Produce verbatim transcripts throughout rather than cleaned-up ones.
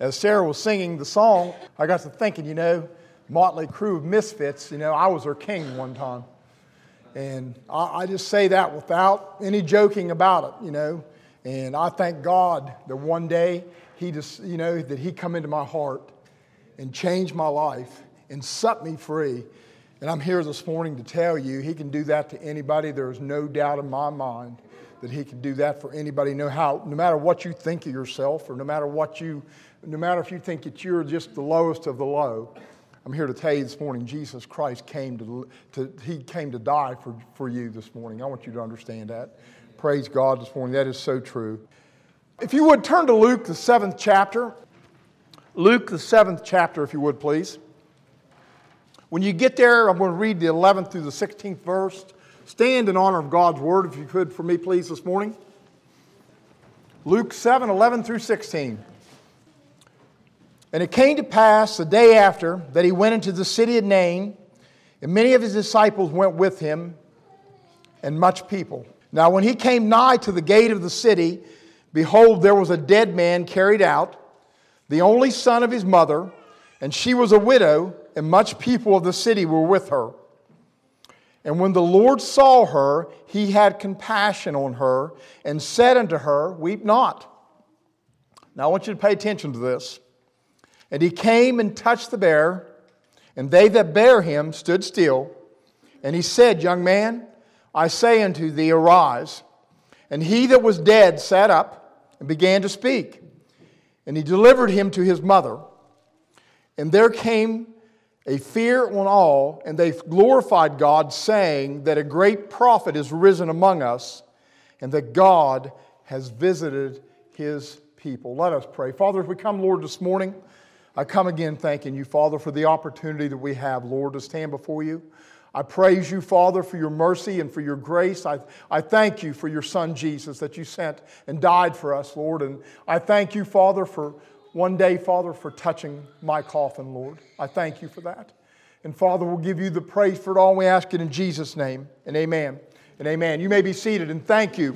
as Sarah was singing the song, I got to thinking, you know, Motley Crue of Misfits, you know, I was their king one time. And I, I just say that without any joking about it, you know. And I thank God that one day He just, you know, that He come into my heart and changed my life and set me free. And I'm here this morning to tell you He can do that to anybody. There is no doubt in my mind that He can do that for anybody. No how, no matter what you think of yourself, or no matter what you, no matter if you think that you're just the lowest of the low. I'm here to tell you this morning, Jesus Christ came to, to He came to die for, for you this morning. I want you to understand that. Praise God this morning. That is so true. If you would turn to Luke, the seventh chapter. Luke, the seventh chapter, if you would, please. When you get there, I'm going to read the eleventh through the sixteenth verse. Stand in honor of God's word, if you could, for me, please, this morning. Luke seven, eleven through sixteen. And it came to pass the day after that he went into the city of Nain, and many of his disciples went with him, and much people. Now when he came nigh to the gate of the city, behold, there was a dead man carried out, the only son of his mother, and she was a widow, and much people of the city were with her. And when the Lord saw her, He had compassion on her, and said unto her, Weep not. Now I want you to pay attention to this. And He came and touched the bear, and they that bare him stood still. And He said, Young man, I say unto thee, arise. And he that was dead sat up, and began to speak. And He delivered him to his mother. And there came a fear on all, and they glorified God, saying that a great prophet is risen among us, and that God has visited His people. Let us pray. Father, as we come, Lord, this morning, I come again thanking You, Father, for the opportunity that we have, Lord, to stand before You. I praise You, Father, for Your mercy and for Your grace. I, I thank You for Your Son, Jesus, that You sent and died for us, Lord. And I thank You, Father, for one day, Father, for touching my coffin, Lord. I thank You for that. And Father, we'll give You the praise for it all. And we ask it in Jesus' name. And amen. And amen. You may be seated, and thank you.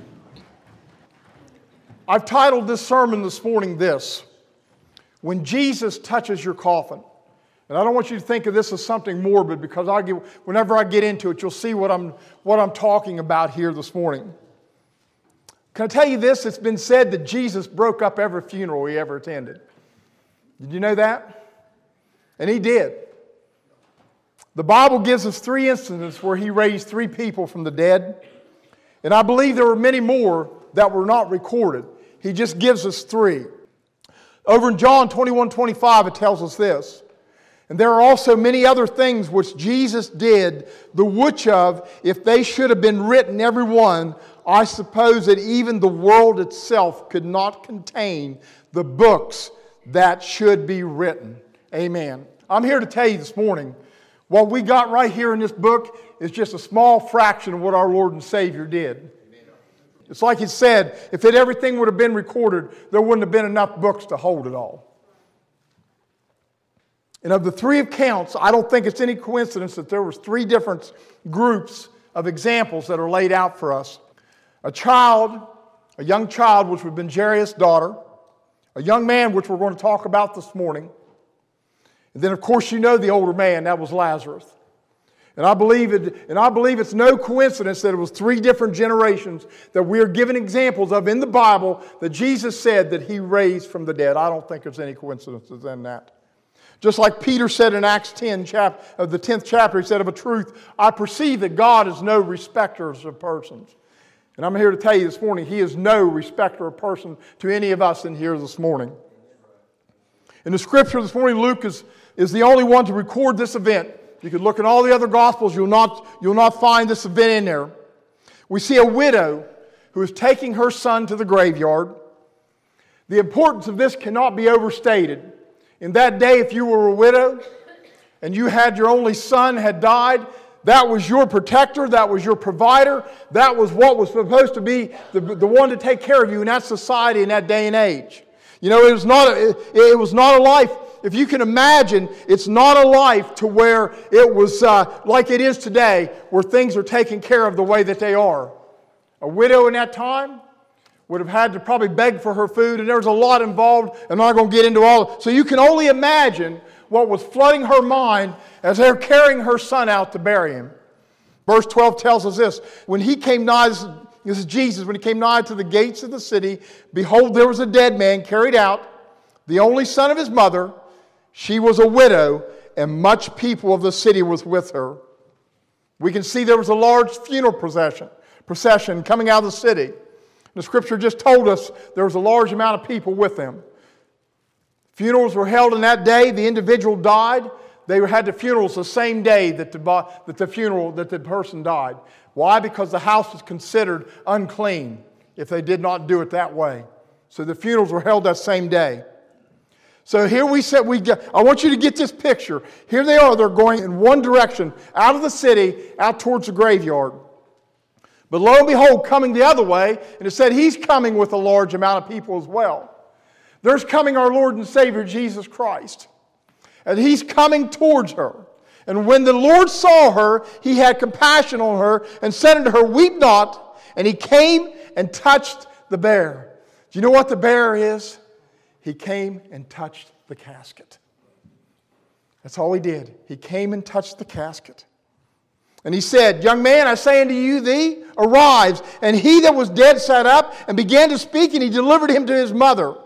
I've titled this sermon this morning this: When Jesus Touches Your Coffin. And I don't want you to think of this as something morbid, because I get, whenever I get into it, you'll see what I'm, what I'm talking about here this morning. Can I tell you this? It's been said that Jesus broke up every funeral He ever attended. Did you know that? And He did. The Bible gives us three instances where He raised three people from the dead. And I believe there were many more that were not recorded. He just gives us three. Over in John twenty-one twenty-five, it tells us this: And there are also many other things which Jesus did, the which of, if they should have been written every one, I suppose that even the world itself could not contain the books that should be written. Amen. I'm here to tell you this morning, what we got right here in this book is just a small fraction of what our Lord and Savior did. It's like He said, if it, everything would have been recorded, there wouldn't have been enough books to hold it all. And of the three accounts, I don't think it's any coincidence that there was three different groups of examples that are laid out for us. A child, a young child, which would have been Jairus' daughter. A young man, which we're going to talk about this morning. And then, of course, you know the older man, that was Lazarus. And I believe it, and I believe it's no coincidence that it was three different generations that we are given examples of in the Bible that Jesus said that He raised from the dead. I don't think there's any coincidences in that. Just like Peter said in Acts ten, chap, of the tenth chapter, he said, of a truth, I perceive that God is no respecter of persons. And I'm here to tell you this morning, He is no respecter of person to any of us in here this morning. In the Scripture this morning, Luke is, is the only one to record this event. You could look at all the other Gospels, you'll not, you'll not find this event in there. We see a widow who is taking her son to the graveyard. The importance of this cannot be overstated. In that day, if you were a widow and you had your only son had died, that was your protector, that was your provider, that was what was supposed to be the, the one to take care of you in that society in that day and age. You know, it was not a, it, it was not a life, if you can imagine, it's not a life to where it was uh, like it is today, where things are taken care of the way that they are. A widow in that time would have had to probably beg for her food, and there was a lot involved. I'm not going to get into all. So you can only imagine what was flooding her mind as they're carrying her son out to bury him. Verse twelve tells us this. When he came nigh, this is Jesus, when he came nigh to the gates of the city, behold, there was a dead man carried out, the only son of his mother. She was a widow, and much people of the city was with her. We can see there was a large funeral procession, procession coming out of the city. The scripture just told us there was a large amount of people with them. Funerals were held in that day. The individual died. They had the funerals the same day that the, that the funeral, that the person died. Why? Because the house was considered unclean if they did not do it that way. So the funerals were held that same day. So here we said, we get, I want you to get this picture. Here they are. They're going in one direction, out of the city, out towards the graveyard. But lo and behold, coming the other way, and it said he's coming with a large amount of people as well. There's coming our Lord and Savior, Jesus Christ. And he's coming towards her. And when the Lord saw her, he had compassion on her and said unto her, weep not. And he came and touched the bier. Do you know what the bier is? He came and touched the casket. That's all he did. He came and touched the casket. And he said, young man, I say unto you, thee, arise. And he that was dead sat up and began to speak, and he delivered him to his mother.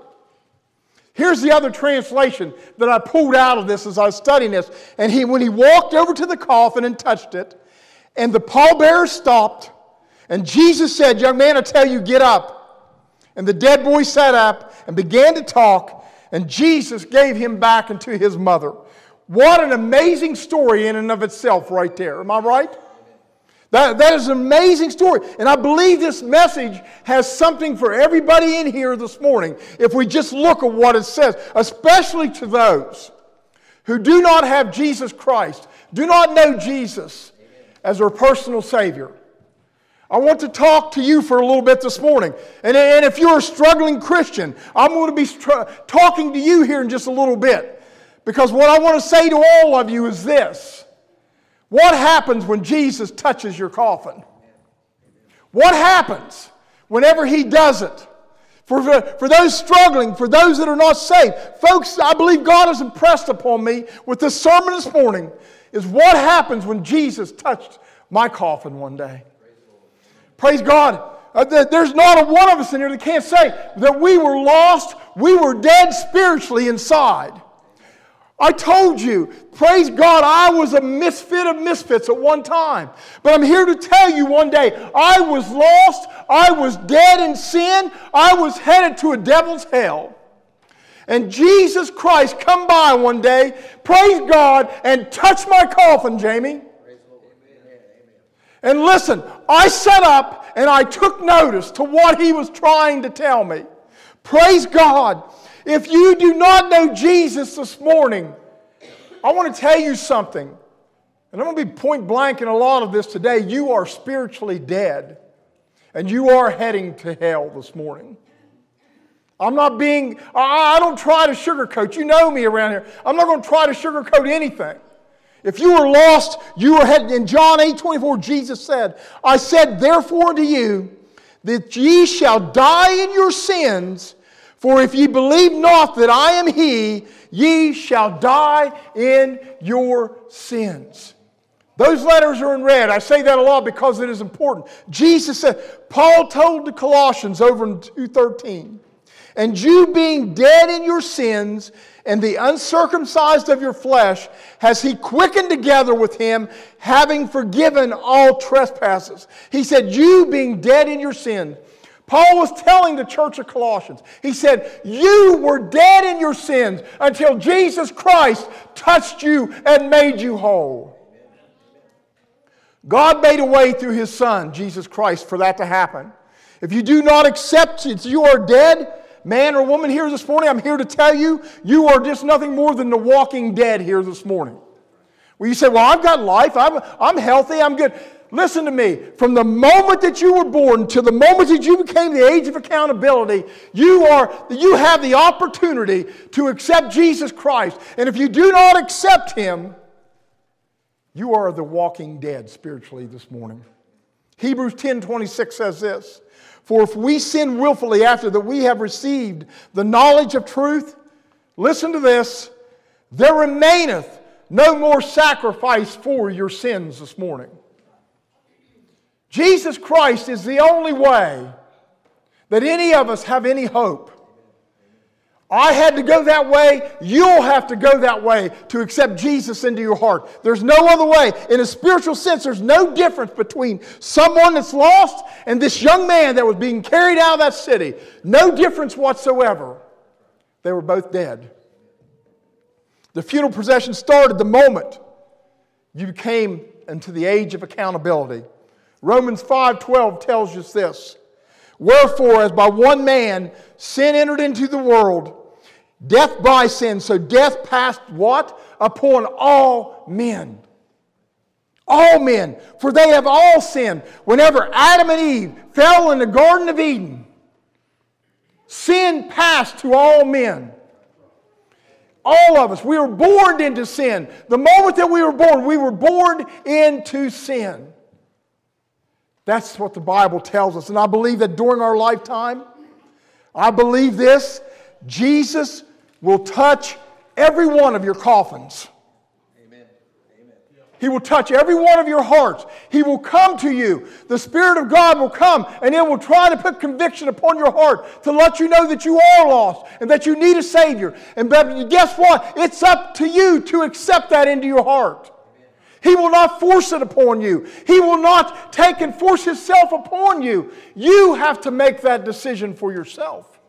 Here's the other translation that I pulled out of this as I was studying this. And he, when he walked over to the coffin and touched it, and the pallbearer stopped, and Jesus said, young man, I tell you, get up. And the dead boy sat up and began to talk, and Jesus gave him back into his mother. What an amazing story in and of itself right there. Am I right? That, that is an amazing story. And I believe this message has something for everybody in here this morning if we just look at what it says, especially to those who do not have Jesus Christ, do not know Jesus as their personal Savior. I want to talk to you for a little bit this morning. And, and if you're a struggling Christian, I'm going to be str- talking to you here in just a little bit. Because what I want to say to all of you is this. What happens when Jesus touches your coffin? What happens whenever He does it? For, for those struggling, for those that are not saved, folks, I believe God has impressed upon me with this sermon this morning is what happens when Jesus touched my coffin one day. Praise God. Uh, there's not a one of us in here that can't say that we were lost, we were dead spiritually inside. I told you, praise God, I was a misfit of misfits at one time. But I'm here to tell you one day, I was lost, I was dead in sin, I was headed to a devil's hell. And Jesus Christ come by one day, praise God, and touched my coffin, Jamie. And listen, I sat up and I took notice to what He was trying to tell me. Praise God. If you do not know Jesus this morning, I want to tell you something. And I'm going to be point blank in a lot of this today. You are spiritually dead. And you are heading to hell this morning. I'm not being, I don't try to sugarcoat. You know me around here. I'm not going to try to sugarcoat anything. If you were lost, you were heading. In John eight twenty-four, Jesus said, I said therefore unto you, that ye shall die in your sins, for if ye believe not that I am He, ye shall die in your sins. Those letters are in red. I say that a lot because it is important. Jesus said, Paul told the Colossians over in two thirteen, and you being dead in your sins and the uncircumcised of your flesh, has He quickened together with Him, having forgiven all trespasses. He said, you being dead in your sins. Paul was telling the church of Colossians, he said, you were dead in your sins until Jesus Christ touched you and made you whole. God made a way through His Son, Jesus Christ, for that to happen. If you do not accept it, you are dead. Man or woman here this morning, I'm here to tell you, you are just nothing more than the walking dead here this morning. Where you say, well, I've got life, I'm, I'm healthy, I'm good. Listen to me. From the moment that you were born to the moment that you became the age of accountability, you are you have the opportunity to accept Jesus Christ. And if you do not accept Him, you are the walking dead spiritually this morning. Hebrews ten twenty-six says this, For if we sin willfully after that we have received the knowledge of truth, listen to this, there remaineth no more sacrifice for your sins this morning. Jesus Christ is the only way that any of us have any hope. I had to go that way. You'll have to go that way to accept Jesus into your heart. There's no other way. In a spiritual sense, there's no difference between someone that's lost and this young man that was being carried out of that city. No difference whatsoever. They were both dead. The funeral procession started the moment you came into the age of accountability. Romans five twelve tells us this. Wherefore, as by one man sin entered into the world, death by sin, so death passed what? Upon all men. All men. For they have all sinned. Whenever Adam and Eve fell in the Garden of Eden, sin passed to all men. All of us. We were born into sin. The moment that we were born, we were born into sin. That's what the Bible tells us. And I believe that during our lifetime, I believe this, Jesus will touch every one of your coffins. Amen. Amen. He will touch every one of your hearts. He will come to you. The Spirit of God will come and it will try to put conviction upon your heart to let you know that you are lost and that you need a Savior. And guess what? It's up to you to accept that into your heart. He will not force it upon you. He will not take and force Himself upon you. You have to make that decision for yourself.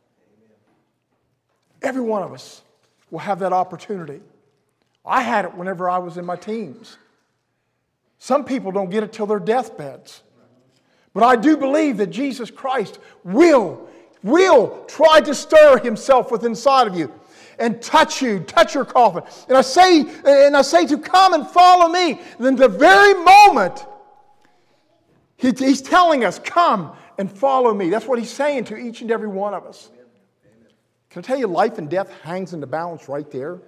Every one of us will have that opportunity. I had it whenever I was in my teens. Some people don't get it till their deathbeds. But I do believe that Jesus Christ will, will try to stir Himself within inside of you. And touch you, touch your coffin. And I say, and I say to come and follow me. Then the very moment he, He's telling us, come and follow me. That's what He's saying to each and every one of us. Can I tell you, life and death hangs in the balance right there?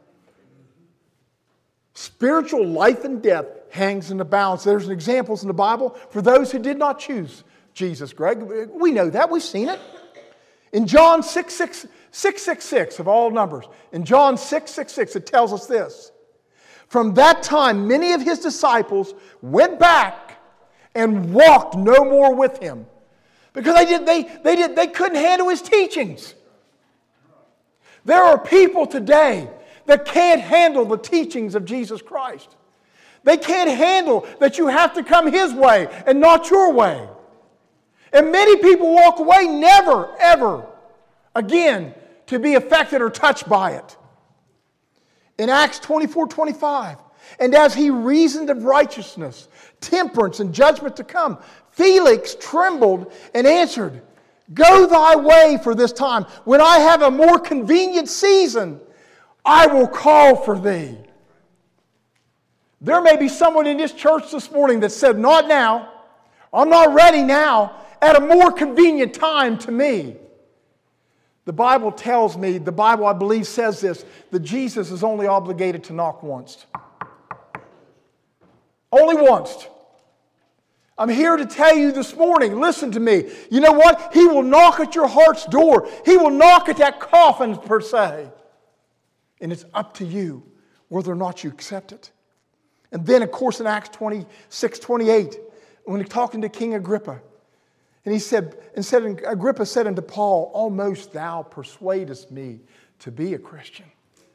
Spiritual life and death hangs in the balance. There's examples in the Bible for those who did not choose Jesus, Greg. We know that. We've seen it. In John six six six of all numbers, in John six six six, it tells us this. From that time, many of His disciples went back and walked no more with Him. Because they, did, they, they, did, they couldn't handle His teachings. There are people today that can't handle the teachings of Jesus Christ. They can't handle that you have to come His way and not your way. And many people walk away never, ever again to be affected or touched by it. In Acts twenty-four twenty-five, and as he reasoned of righteousness, temperance, and judgment to come, Felix trembled and answered, Go thy way for this time. When I have a more convenient season, I will call for thee. There may be someone in this church this morning that said, Not now. I'm not ready now. At a more convenient time to me. The Bible tells me, the Bible I believe says this, that Jesus is only obligated to knock once. Only once. I'm here to tell you this morning, listen to me. You know what? He will knock at your heart's door. He will knock at that coffin per se. And it's up to you whether or not you accept it. And then, of course, in Acts twenty-six twenty-eight, when he's talking to King Agrippa, and he said, and said, Agrippa said unto Paul, Almost thou persuadest me to be a Christian.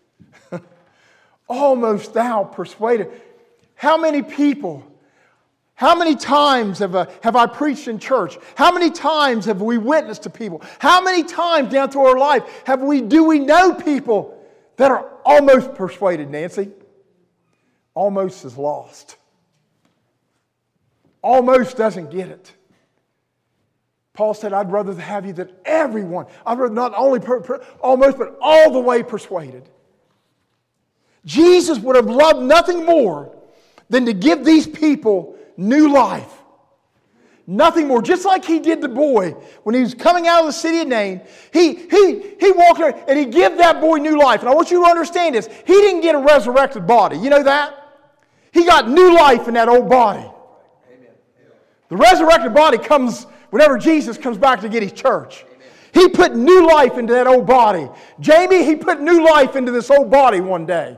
Almost thou persuaded. How many people, how many times have, uh, have I preached in church? How many times have we witnessed to people? How many times down through our life have we, do we know people that are almost persuaded, Nancy? Almost is lost. Almost doesn't get it. Paul said, I'd rather have you that everyone, I'd rather not only per, per, almost, but all the way persuaded. Jesus would have loved nothing more than to give these people new life. Nothing more. Just like He did the boy when he was coming out of the city of Nain. He, he, he walked there and He gave that boy new life. And I want you to understand this. He didn't get a resurrected body. You know that? He got new life in that old body. The resurrected body comes whenever Jesus comes back to get His church. He put new life into that old body. Jamie, He put new life into this old body one day.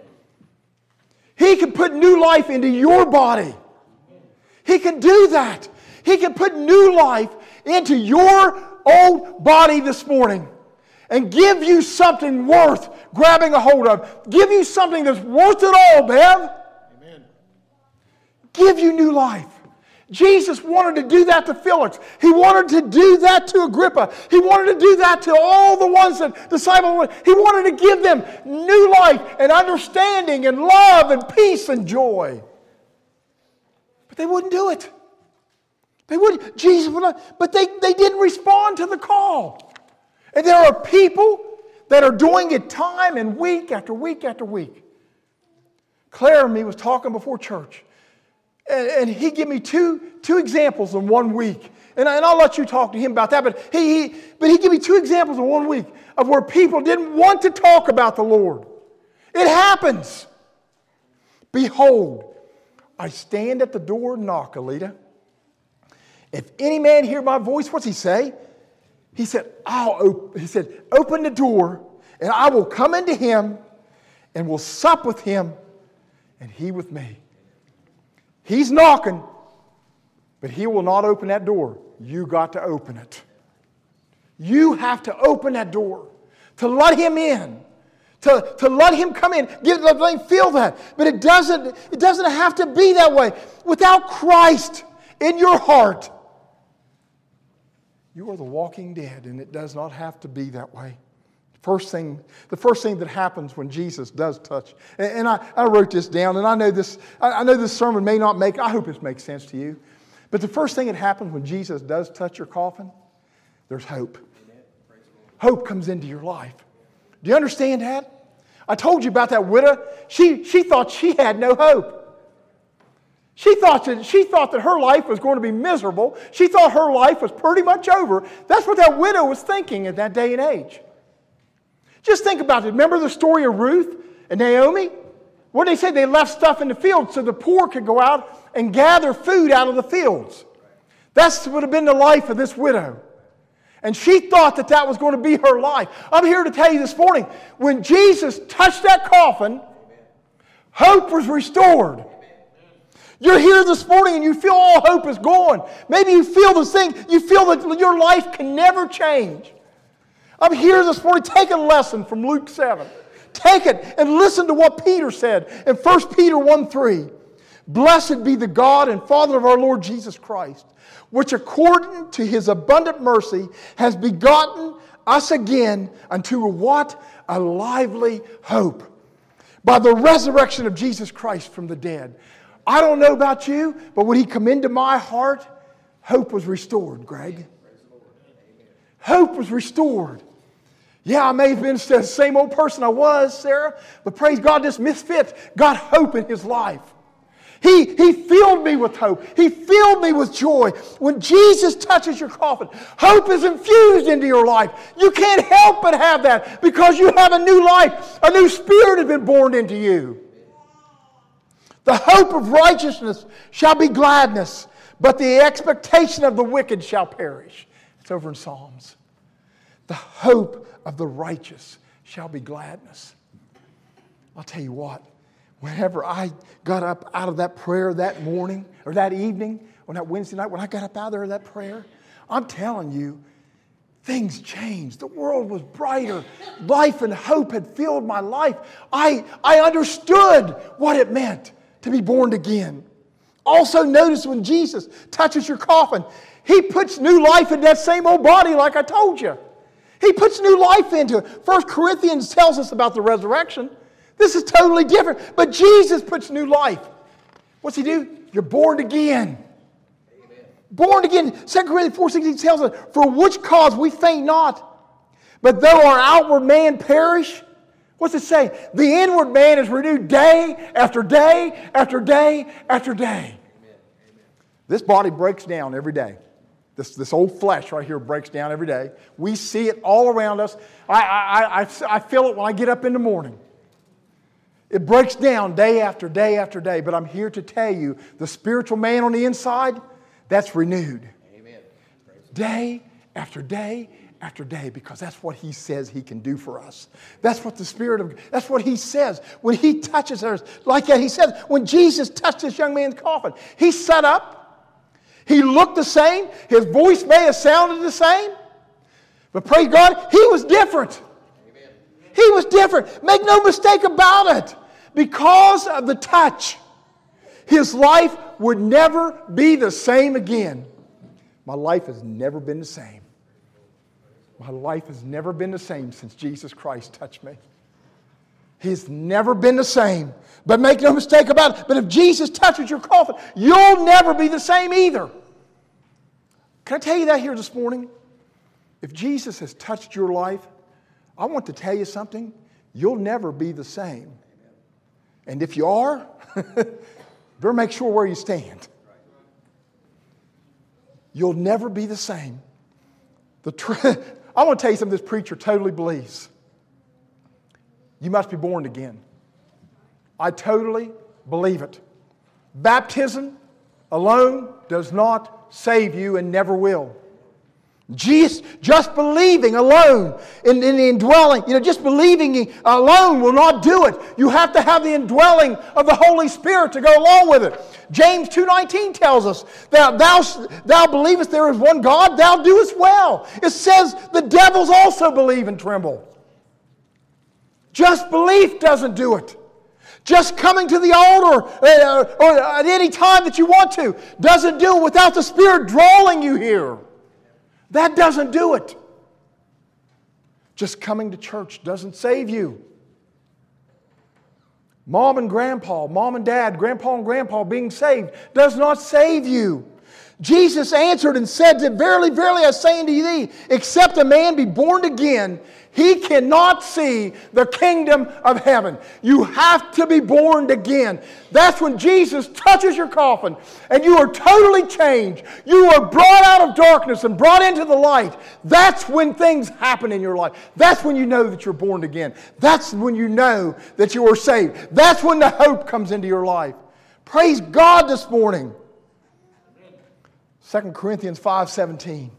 He can put new life into your body. He can do that. He can put new life into your old body this morning and give you something worth grabbing a hold of. Give you something that's worth it all, Bev. Amen. Give you new life. Jesus wanted to do that to Felix. He wanted to do that to Agrippa. He wanted to do that to all the ones that disciples. He wanted to give them new life and understanding and love and peace and joy. But they wouldn't do it. They would. Jesus would not. But they, they didn't respond to the call. And there are people that are doing it time and week after week after week. Claire and me was talking before church. And, and he gave me two, two examples in one week. And, I, and I'll let you talk to him about that. But he, he, but he gave me two examples in one week of where people didn't want to talk about the Lord. It happens. Behold, I stand at the door and knock, Alita. If any man hear my voice, what's he say? He said, I'll op-, he said, open the door, and I will come into him, and will sup with him, and he with me. He's knocking, but he will not open that door. You got to open it. You have to open that door to let him in, to, to let him come in. Give, let him feel that. But it doesn't, it doesn't have to be that way. Without Christ in your heart, you are the walking dead, and it does not have to be that way. First thing, the first thing that happens when Jesus does touch, and, and I, I wrote this down, and I know this, I, I know this sermon may not make, I hope this makes sense to you, but the first thing that happens when Jesus does touch your coffin, there's hope. Hope comes into your life. Do you understand that? I told you about that widow. She, she thought she had no hope. She thought, that, she thought that her life was going to be miserable. She thought her life was pretty much over. That's what that widow was thinking in that day and age. Just think about it. Remember the story of Ruth and Naomi? What did they say? They left stuff in the field so the poor could go out and gather food out of the fields. That would have been the life of this widow. And she thought that that was going to be her life. I'm here to tell you this morning, when Jesus touched that coffin, hope was restored. You're here this morning and you feel all hope is gone. Maybe you feel this thing, you feel that your life can never change. I'm here this morning. Take a lesson from Luke seven. Take it and listen to what Peter said in First Peter one three. Blessed be the God and Father of our Lord Jesus Christ, which according to His abundant mercy has begotten us again unto what? A lively hope. By the resurrection of Jesus Christ from the dead. I don't know about you, but when He come into my heart, hope was restored, Greg. Hope was restored. Yeah, I may have been the same old person I was, Sarah, but praise God, this misfit got hope in his life. He, he filled me with hope. He filled me with joy. When Jesus touches your coffin, hope is infused into your life. You can't help but have that because you have a new life. A new spirit has been born into you. The hope of righteousness shall be gladness, but the expectation of the wicked shall perish. It's over in Psalms. The hope of the righteous shall be gladness. I'll tell you what, whenever I got up out of that prayer that morning, or that evening, or that Wednesday night, when I got up out of there that prayer, I'm telling you, things changed. The world was brighter. Life and hope had filled my life. I, I understood what it meant to be born again. Also notice when Jesus touches your coffin, He puts new life in that same old body like I told you. He puts new life into it. First Corinthians tells us about the resurrection. This is totally different. But Jesus puts new life. What's He do? You're born again. Amen. Born again. Second Corinthians four sixteen tells us, for which cause we faint not. But though our outward man perish, what's it say? The inward man is renewed day after day after day after day. Amen. This body breaks down every day. This, this old flesh right here breaks down every day. We see it all around us. I, I, I, I feel it when I get up in the morning. It breaks down day after day after day. But I'm here to tell you, the spiritual man on the inside, that's renewed. Amen. day after day after day, because that's what He says He can do for us. That's what the Spirit of, that's what He says. When He touches us like that, He says, when Jesus touched this young man's coffin, he sat up, he looked the same, his voice may have sounded the same, but praise God, he was different. Amen. He was different. Make no mistake about it. Because of the touch, his life would never be the same again. My life has never been the same. My life has never been the same since Jesus Christ touched me. He's never been the same. But make no mistake about it. But if Jesus touches your coffin, you'll never be the same either. Can I tell you that here this morning? If Jesus has touched your life, I want to tell you something. You'll never be the same. And if you are, better make sure where you stand. You'll never be the same. The tr- I want to tell you something this preacher totally believes. You must be born again. I totally believe it. Baptism alone does not save you and never will. Just, just believing alone in, in the indwelling, you know, just believing alone will not do it. You have to have the indwelling of the Holy Spirit to go along with it. James two nineteen tells us that thou, thou believest there is one God, thou doest well. It says the devils also believe and tremble. Just belief doesn't do it. Just coming to the altar uh, or at any time that you want to doesn't do it without the Spirit drawing you here. That doesn't do it. Just coming to church doesn't save you. Mom and grandpa, mom and dad, grandpa and grandpa being saved does not save you. Jesus answered and said that, verily, verily, I say unto thee, except a man be born again, he cannot see the kingdom of heaven. You have to be born again. That's when Jesus touches your coffin and you are totally changed. You are brought out of darkness and brought into the light. That's when things happen in your life. That's when you know that you're born again. That's when you know that you are saved. That's when the hope comes into your life. Praise God this morning. Second Corinthians five seventeen.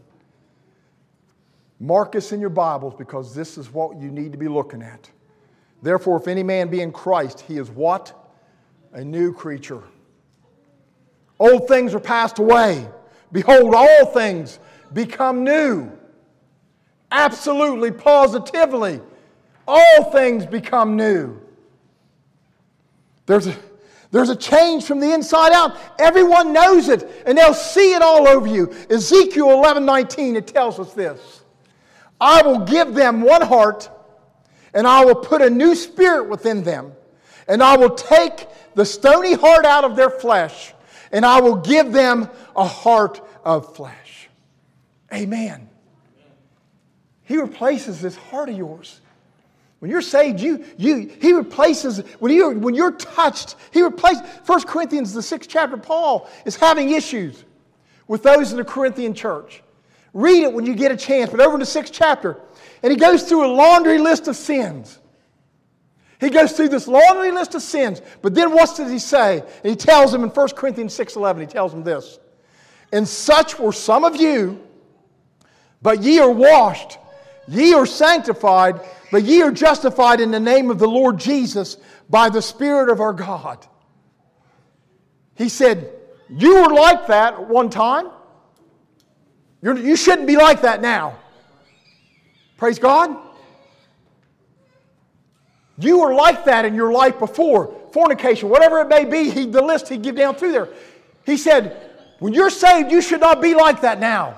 Mark this in your Bibles because this is what you need to be looking at. Therefore, if any man be in Christ, he is what? A new creature. Old things are passed away. Behold, all things become new. Absolutely, positively, all things become new. There's a, there's a change from the inside out. Everyone knows it, and they'll see it all over you. Ezekiel eleven nineteen, it tells us this. I will give them one heart, and I will put a new spirit within them, and I will take the stony heart out of their flesh, and I will give them a heart of flesh. Amen. He replaces this heart of yours. When you're saved, you, you, He replaces, when you're, when you're touched, He replaces, First Corinthians, the sixth chapter, Paul is having issues with those in the Corinthian church. Read it when you get a chance, but over in the sixth chapter, and he goes through a laundry list of sins. He goes through this laundry list of sins, but then what does he say? And he tells them in First Corinthians six eleven, he tells them this. And such were some of you, but ye are washed, ye are sanctified, but ye are justified in the name of the Lord Jesus by the Spirit of our God. He said, you were like that at one time. You're, you shouldn't be like that now. Praise God. You were like that in your life before. Fornication, whatever it may be, he, the list he'd give down through there. He said, when you're saved, you should not be like that now.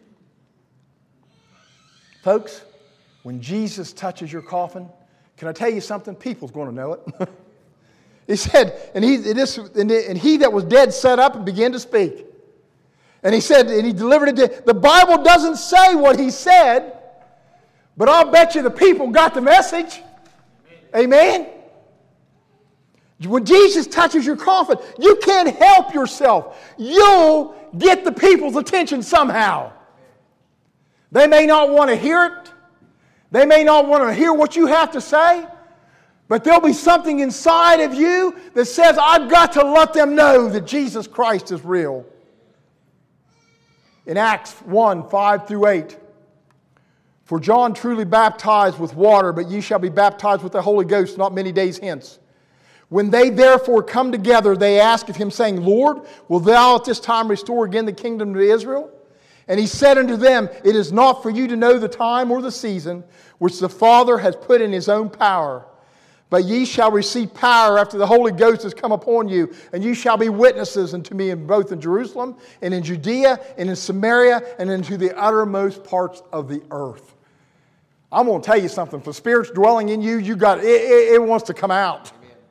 Folks, when Jesus touches your coffin, can I tell you something? People's going to know it. He said, and he, it is, and he that was dead sat up and began to speak. And he said, and he delivered it to, the Bible doesn't say what he said, but I'll bet you the people got the message. Amen? When Jesus touches your coffin, you can't help yourself. You'll get the people's attention somehow. They may not want to hear it. They may not want to hear what you have to say. But there'll be something inside of you that says, I've got to let them know that Jesus Christ is real. In Acts one, five through eight. For John truly baptized with water, but ye shall be baptized with the Holy Ghost not many days hence. When they therefore come together, they asked of him, saying, Lord, will thou at this time restore again the kingdom to Israel? And he said unto them, It is not for you to know the time or the season which the Father has put in his own power. But ye shall receive power after the Holy Ghost has come upon you, and ye shall be witnesses unto me in both in Jerusalem and in Judea and in Samaria and into the uttermost parts of the earth. I'm going to tell you something. If the Spirit's dwelling in you, you got it, it, it wants to come out.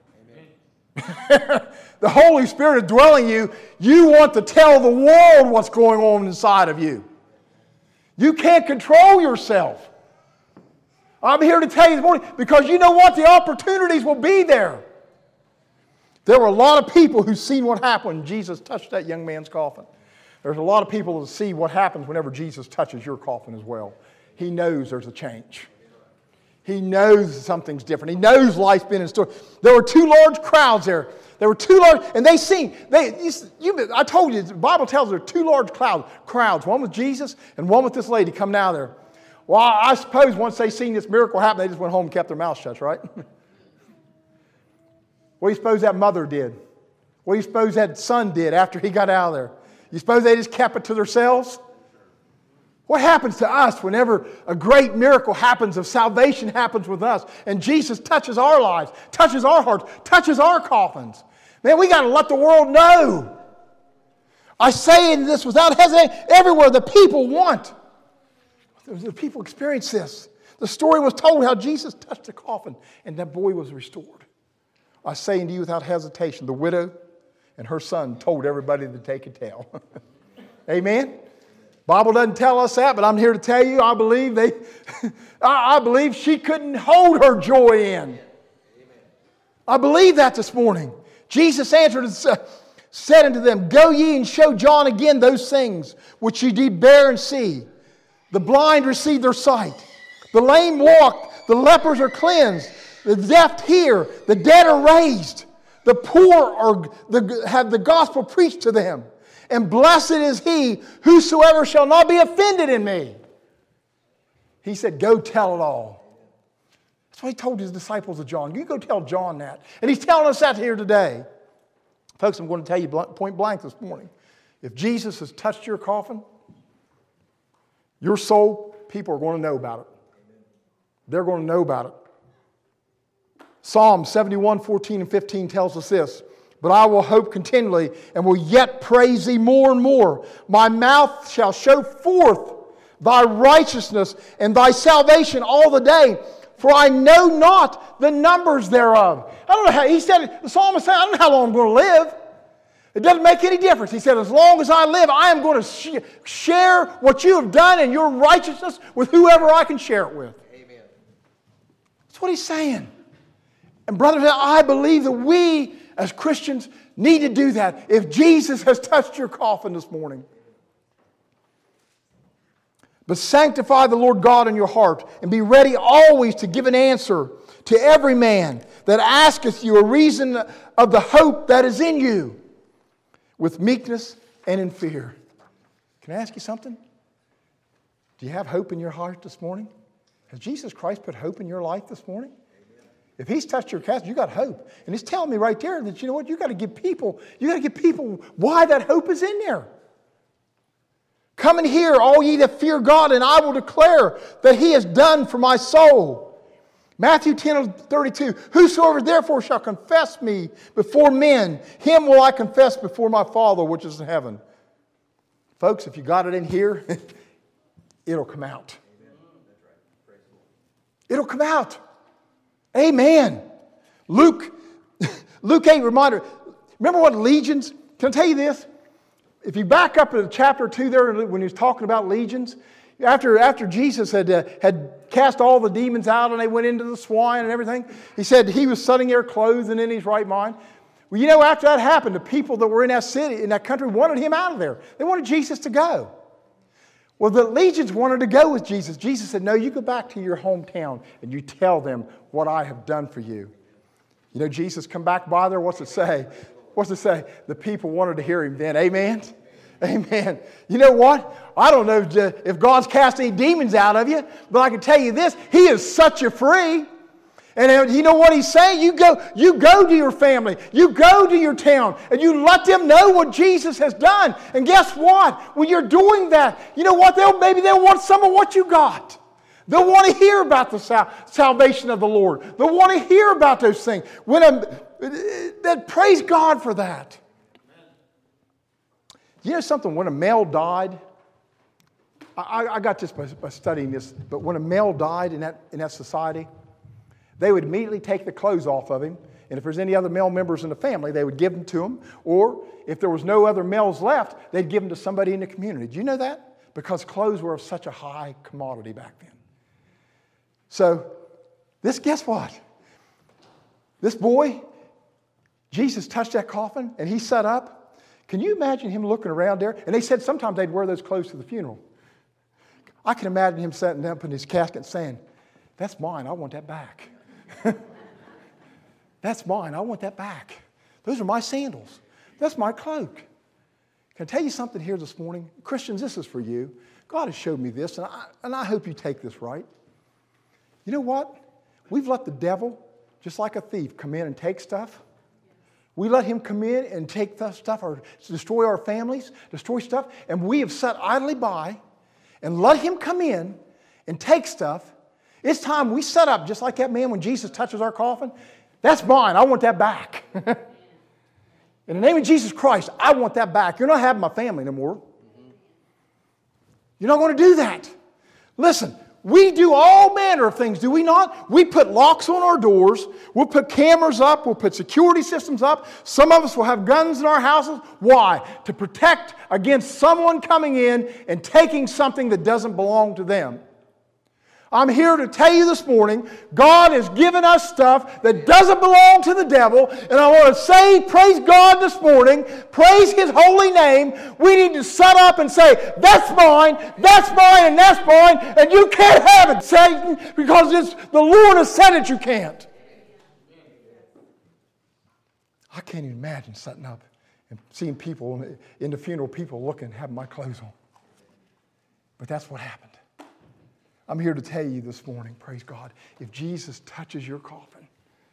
Amen. The Holy Spirit is dwelling in you. You want to tell the world what's going on inside of you. You can't control yourself. I'm here to tell you this morning because you know what? The opportunities will be there. There were a lot of people who seen what happened when Jesus touched that young man's coffin. There's a lot of people that see what happens whenever Jesus touches your coffin as well. He knows there's a change. He knows something's different. He knows life's been in store. There were two large crowds there. There were two large, and they seen, they, you, you, I told you, the Bible tells there are two large cloud, crowds, one with Jesus and one with this lady coming out of there. Well, I suppose once they seen this miracle happen, they just went home and kept their mouths shut, right? What do you suppose that mother did? What do you suppose that son did after he got out of there? You suppose they just kept it to themselves? What happens to us whenever a great miracle happens of salvation happens with us and Jesus touches our lives, touches our hearts, touches our coffins? Man, we got to let the world know. I say this without hesitation. Everywhere the people want. The people experience this. The story was told how Jesus touched the coffin and that boy was restored. I say unto you without hesitation, the widow and her son told everybody to take a tale. Amen? Bible doesn't tell us that, but I'm here to tell you, I believe they, I believe she couldn't hold her joy in. I believe that this morning. Jesus answered and said unto them, Go ye and show John again those things which ye did bear and see. The blind receive their sight. The lame walk. The lepers are cleansed. The deaf hear. The dead are raised. The poor are the, have the gospel preached to them. And blessed is he whosoever shall not be offended in me. He said, go tell it all. That's what he told his disciples of John. You go tell John that. And he's telling us that here today. Folks, I'm going to tell you point blank this morning. If Jesus has touched your coffin, your soul, people are going to know about it. They're going to know about it. Psalm seventy-one, fourteen and fifteen tells us this. But I will hope continually and will yet praise thee more and more. My mouth shall show forth thy righteousness and thy salvation all the day. For I know not the numbers thereof. I don't know how, he said, the psalmist said, I don't know how long I'm going to live. It doesn't make any difference. He said, as long as I live, I am going to sh- share what you have done and your righteousness with whoever I can share it with. Amen. That's what he's saying. And brothers, I believe that we as Christians need to do that. If Jesus has touched your coffin this morning. But sanctify the Lord God in your heart and be ready always to give an answer to every man that asketh you a reason of the hope that is in you, with meekness and in fear. Can I ask you something? Do you have hope in your heart this morning? Has Jesus Christ put hope in your life this morning? Amen. If He's touched your casket, you got hope. And it's telling me right there that, you know what, you got to give people, you got to give people why that hope is in there. Come and hear, all ye that fear God, and I will declare that He has done for my soul. Matthew ten thirty-two, whosoever therefore shall confess me before men, him will I confess before my Father which is in heaven. Folks, if you got it in here, it'll come out. It'll come out. Amen. Luke, Luke eight reminder. Remember what legions? Can I tell you this? If you back up to chapter two there when he was talking about legions, after, after Jesus had, uh, had cast all the demons out and they went into the swine and everything, he said he was sitting there clothed and in his right mind. Well, you know, after that happened, the people that were in that city, in that country, wanted him out of there. They wanted Jesus to go. Well, the legions wanted to go with Jesus. Jesus said, no, you go back to your hometown and you tell them what I have done for you. You know, Jesus come back by there, what's it say? What's it say? The people wanted to hear him then. Amen? Amen. You know what? I don't know if God's cast any demons out of you, but I can tell you this, He has set you free. And you know what He's saying? You go, you go to your family, you go to your town, and you let them know what Jesus has done. And guess what? When you're doing that, you know what? They'll, maybe they'll want some of what you got. They'll want to hear about the sal- salvation of the Lord. They'll want to hear about those things. When a, that, praise God for that. You know something? When a male died, I, I got this by, by studying this, but when a male died in that, in that society, they would immediately take the clothes off of him, and if there's any other male members in the family, they would give them to him, or if there was no other males left, they'd give them to somebody in the community. Did you know that? Because clothes were of such a high commodity back then. So, this, guess what? This boy, Jesus touched that coffin, and he sat up. Can you imagine him looking around there? And they said sometimes they'd wear those clothes to the funeral. I can imagine him sitting up in his casket saying, "That's mine, I want that back." That's mine, I want that back. Those are my sandals. That's my cloak. Can I tell you something here this morning? Christians, this is for you. God has showed me this, and I, and I hope you take this right. You know what? We've let the devil, just like a thief, come in and take stuff. We let him come in and take stuff, or destroy our families, destroy stuff, and we have sat idly by and let him come in and take stuff. It's time we set up, just like that man when Jesus touches our coffin. That's mine. I want that back. In the name of Jesus Christ, I want that back. You're not having my family no more. You're not going to do that. Listen, we do all manner of things, do we not? We put locks on our doors. We'll put cameras up. We'll put security systems up. Some of us will have guns in our houses. Why? To protect against someone coming in and taking something that doesn't belong to them. I'm here to tell you this morning, God has given us stuff that doesn't belong to the devil, and I want to say, praise God this morning, praise His holy name. We need to set up and say, that's mine, that's mine, and that's mine, and you can't have it, Satan, because it's, the Lord has said it, you can't. I can't even imagine setting up and seeing people in the funeral, people looking, having my clothes on. But that's what happened. I'm here to tell you this morning, praise God, if Jesus touches your coffin,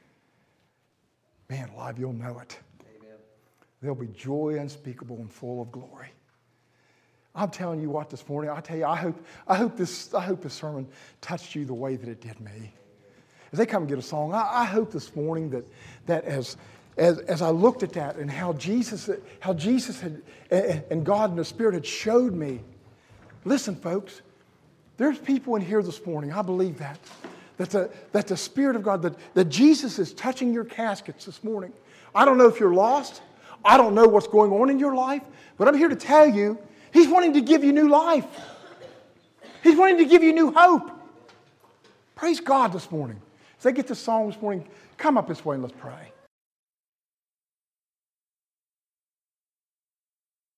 man alive, you'll know it. Amen. There'll be joy unspeakable and full of glory. I'm telling you what this morning, I tell you, I hope, I hope this, I hope this sermon touched you the way that it did me. As they come and get a song, I, I hope this morning that, that as, as, as I looked at that and how Jesus, how Jesus had, and God and the Spirit had showed me, listen, folks, there's people in here this morning, I believe that, that the, that the Spirit of God, that, that Jesus is touching your caskets this morning. I don't know if you're lost. I don't know what's going on in your life, but I'm here to tell you, He's wanting to give you new life. He's wanting to give you new hope. Praise God this morning. As they get this song this morning, come up this way and let's pray.